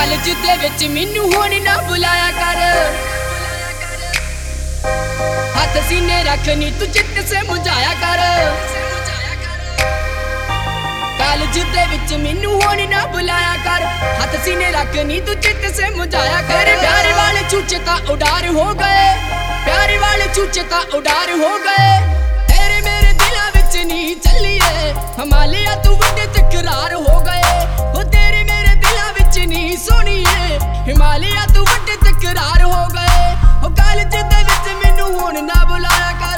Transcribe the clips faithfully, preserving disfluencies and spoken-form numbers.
College ਦੇ ਵਿੱਚ ਮੈਨੂੰ ਹੁਣ ਨਾ ਬੁਲਾਇਆ ਕਰ। ਹੱਥ ਸੀਨੇ ਰੱਖ ਨੀ ਤੂੰ ਚਿੱਤ ਸੇ ਮੁਝਾਇਆ ਕਰ। ਕਾਲਜ ਦੇ ਵਿੱਚ ਮੈਨੂੰ ਹੁਣ ਨਾ ਬੁਲਾਇਆ ਕਰ। ਹੱਥ ਸੀਨੇ ਰੱਖ ਨੀ ਤੂੰ ਚਿੱਤ ਸੇ ਮੁਝਾਇਆ ਕਰ। ਪਿਆਰ ਵਾਲੇ ਚੂਚੇ ਤਾਂ ਉਡਾਰ ਹੋ ਗਏ, ਪਿਆਰ ਵਾਲੇ ਚੂਚੇ ਤਾਂ ਉਡਾਰ ਹੋ ਗਏ। ਤੇਰੇ ਮੇਰੇ ਦਿਲਾਂ ਵਿੱਚ ਨਹੀਂ ਚੱਲੀਏ ਹਿਮਾਲਿਆ ਤੂੰ ਵੱਡੇ ਤਕਰਾਰ ਹੋ ਗਏ। ਉਹ ਤੇਰੇ ਮੇਰੇ ਦਿਲਾਂ ਵਿੱਚ ਨਹੀਂ ਸੋਹਣੀਏ ਹਿਮਾਲਿਆ ਤੂੰ ਵੱਡੇ ਤਕਰਾਰ ਹੋ ਗਏ। ਉਹ ਕਾਲਜ ਦੇ ਵਿੱਚ ਮੈਨੂੰ ਹੁਣ ਨਾ ਬੁਲਾਇਆ ਕਰ।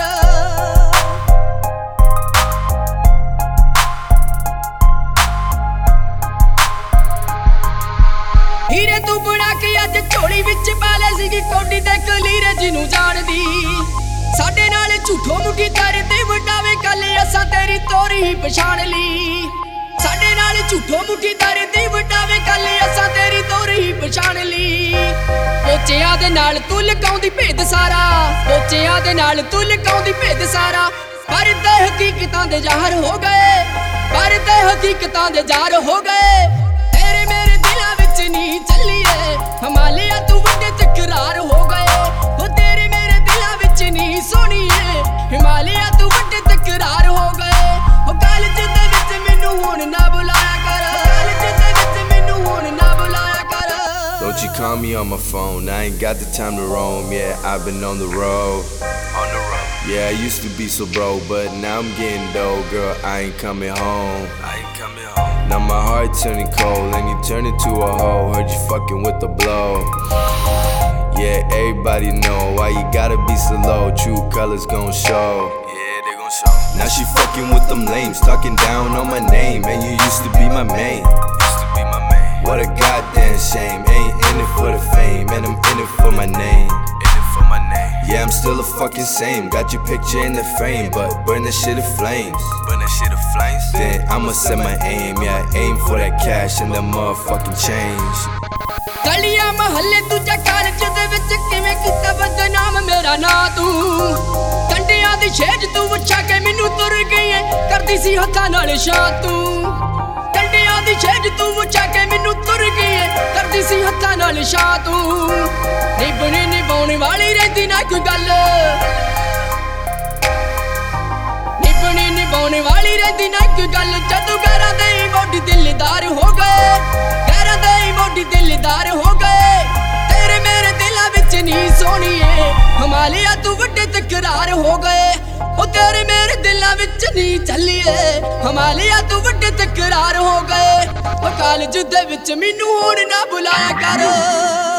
ਹੀਰੇ ਤੂੰ ਬਣਾ ਕੇ ਅੱਜ ਝੋਲੀ ਵਿੱਚ ਪਾ ਲੈ ਸੀਗੀ ਕੋਡੀ ਤੇ ਕਲੀਰੇ ਜਿਹਨੂੰ ਜਾਣਦੀ। ਸਾਡੇ ਨਾਲ ਝੂਠੋ ਮੁੱਠੀ ਕਰਦੇ ਵਡਾਵੇ ਕੱਲ ਅਸਾਂ ਤੇਰੀ ਤੋਰੀ ਹੀ ਪਛਾਣ ਲਈ। ਸਾਡੇ ਨਾਲ ਝੂਠੋ ਮੁੱਠੀ ਕਰਦੇ ਵਡਾਵੇ ਕੱਲ ਅਸਾਂ ਤੇਰੀ ਤੋਰੀ ਹੀ ਪਛਾਣ ਲਈ। ਪੋਚਿਆਂ ਦੇ ਨਾਲ ਤੂੰ ਲਗਾਉਂਦੀ ਭੇਦ ਸਾਰਾ, ਪੋਚਿਆਂ ਦੇ ਨਾਲ ਤੂੰ ਲਗਾਉਂਦੀ ਭੇਦ ਸਾਰਾ। ਪਰ ਤੇ ਹਕੀਕਤਾਂ ਦੇ ਜ਼ਾਹਰ ਹੋ ਗਏ, ਪਰ ਤੇ ਹਕੀਕਤਾਂ ਦੇ ਜ਼ਾਹਰ ਹੋ ਗਏ। ਤੇਰੇ ਮੇਰੇ ਦਿਲਾਂ ਵਿੱਚ ਨਹੀਂ ਚੱਲੀਏ ਹਿਮਾਲਿਆ ਤੂੰ ਵੱਡੇ ਤਕਰਾਰ ਹੋ ਗਏ। ਉਹ ਤੇਰੇ ਮੇਰੇ ਦਿਲਾਂ ਵਿੱਚ ਨਹੀਂ ਸੋਹਣੀਏ ਹਿਮਾਲਿਆ ਤੂੰ ਵੱਡੇ ਤਕਰਾਰ ਹੋ ਗਏ। ਉਹ ਕਾਲਜ ਦੇ ਵਿੱਚ ਮੈਨੂੰ ਹੁਣ ਨਾ ਬੁਲਾਇਆ ਕਰ, ਕਾਲਜ ਦੇ ਵਿੱਚ ਮੈਨੂੰ ਹੁਣ ਨਾ ਬੁਲਾਇਆ ਕਰ। Don't you call me on my phone, I ain't got the time to roam. Yeah, I've been on the road, on the road. Yeah, I used to be so broke, but now I'm getting dough. Girl, I ain't coming home, I ain't coming home. Now my heart turning cold and you turn into a hoe. Heard you fucking with the blow. Yeah, everybody know why you gotta be so low. True colors gon' show. Yeah, they gon' show. Now she fucking with them lames, talking down on my name. And you used to be my main, used to be my main. What a goddamn shame. Ain't in it for the fame, and I'm in it for my name, in it for my name. Yeah, I'm still a fucking same. Got your picture in the frame, but burn that shit in flames, burn that shit in flames. Then I'ma set my aim, yeah, aim for that cash and that motherfucking change. ਗਲੀਆਂ ਮਹੱਲੇ ਦੂਜਾ college ਦੇ ਵਿੱਚ ਕਿਵੇਂ ਕੀਤਾ ਬਦਨਾਮ ਮੇਰਾ ਨਾਂ ਤੂੰ। ਕੰਡਿਆਂ ਦੀ ਛੇਜ ਤੂੰ ਵਛਾ ਕੇ ਮੈਨੂੰ ਤੁਰ ਗਈ ਏ ਕਰਦੀ ਸੀ ਹੱਥਾਂ ਨਾਲ ਛਾਂ ਤੂੰ। ਕੰਡਿਆਂ ਦੀ ਛੇਜ ਤੂੰ ਵਛਾ ਕੇ ਮੈਨੂੰ ਤੁਰ ਗਈ ਏ ਕਰਦੀ ਸੀ ਹੱਥਾਂ ਨਾਲ ਛਾਂ ਤੂੰ। ਨਿਭਣੀ ਨਿਭਾਉਣ ਵਾਲੀ ਰਹਿੰਦੀ ਨਾ ਕੋਈ ਗੱਲ, ਨਿਭਣੀ ਨਿਭਾਉਣ ਵਾਲੀ ਰਹਿੰਦੀ ਨਾ ਕੋਈ ਗੱਲ। ਜਦੋਂ ਗੈਰਾਂ ਦੇ ਮੋਢੀ ਦਿਲਦਾਰ ਹੋ ਗਏ, ਗੈਰਾਂ ਦੇ ਮੋਢੀ ਦਿਲਦਾਰ ਹੋ ਗਏ। ਤੇਰੇ ਮੇਰੇ ਦਿਲਾਂ ਵਿੱਚ ਨਹੀਂ ਸੋਹਣੀਏ ਹਿਮਾਲਿਆ ਤੂੰ ਵੱਡੇ ਤਕਰਾਰ ਹੋ ਗਏ। ਉਹ ਤੇਰੇ ਮੇਰੇ ਦਿਲਾਂ ਵਿੱਚ ਨਹੀਂ ਚੱਲੀਏ ਹਿਮਾਲਿਆ ਤੂੰ ਵੱਡੇ ਤਕਰਾਰ ਹੋ ਗਏ। ਉਹ ਕਾਲਜ ਦੇ ਵਿੱਚ ਮੈਨੂੰ ਹੁਣ ਨਾ ਬੁਲਾਇਆ ਕਰ।